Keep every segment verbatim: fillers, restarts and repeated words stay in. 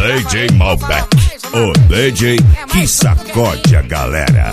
D J Malbec, o D J que sacode a galera.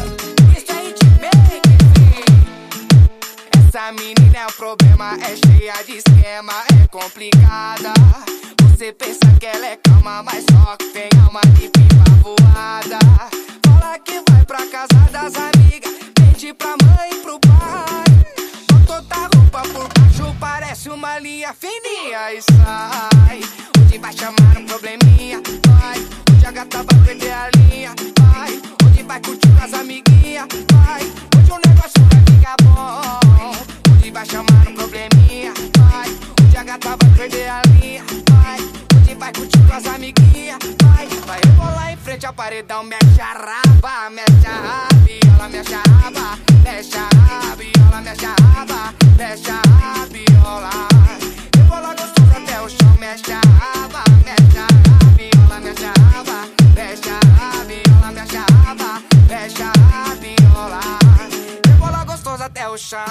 Essa menina é o problema, é cheia de esquema, é complicada. Você pensa que ela é calma, mas só que tem alma de pipa voada. Fala que vai pra casa das amigas, mente pra mãe e pro pai. Toda roupa por baixo parece uma linha fininha e sai. Hoje vai chamar um probleminha, vai. Hoje a gata vai perder a linha, vai. Hoje vai curtir com as amiguinhas, vai. Hoje o negócio vai ficar bom. Hoje vai chamar um probleminha, vai. Hoje a gata vai perder a linha, vai. Hoje vai curtir com as amiguinhas, vai. Vai rebolar em frente ao paredão, mexe a raba, mexe a rabiola, mexe a raba, mexe a rabiola, mexe a raba, mexe a rabiola. Rebola gostoso até o chão, mexe a raba, mexe a rabiola, mexe a raba, mexe a rabiola, mexe a raba, mexe a rabiola. Rebola gostoso até o chão.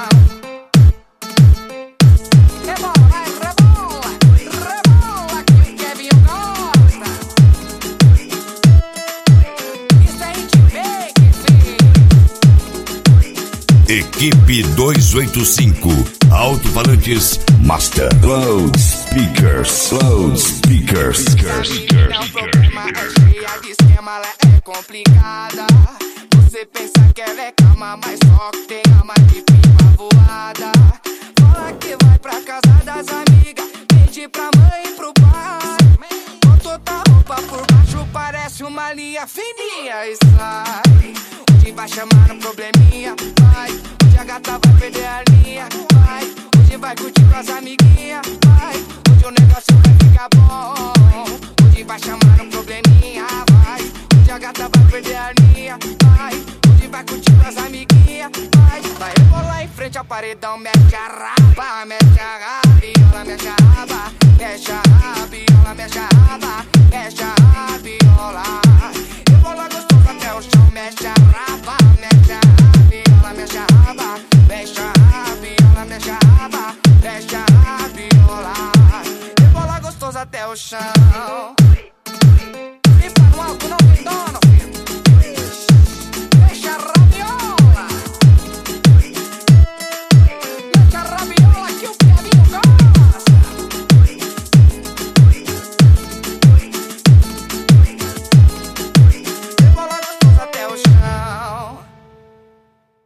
Rebola, vai, rebola, rebola que o Kevin gosta. Isso é hitmaker, filho. Equipe duzentos e oitenta e cinco, alto-falantes Master, Loud Speakers, Loud Speakers. É um problema, é cheia de esquema, ela é complicada. Você pensa que ela é calma, mas só que tem alma de pipa voada. Fala que vai pra casa das amigas, mente pra mãe e pro pai. Com toda roupa por baixo parece uma linha fininha e sai. Hoje vai chamar um probleminha, vai. Hoje a gata vai perder a linha, vai. Hoje vai curtir com as amiguinhas, vai. Hoje o negócio vai ficar bom. Hoje vai chamar um probleminha, vai. Hoje a gata vai perder a linha, vai. Hoje vai curtir com as amiguinhas, vai. Vai rebolar em frente ao paredão, mexe a raba, mexe a rabiola, mexe a raba, mexe a rabiola, mexe a raba, mexe a rabiola. Rebola gostoso até o chão, mexe a raba, mexe a rabiola, mexe a raba, mexe a rabiola, mexe a raba, mexe a rabiola. Rebola gostoso até o chão.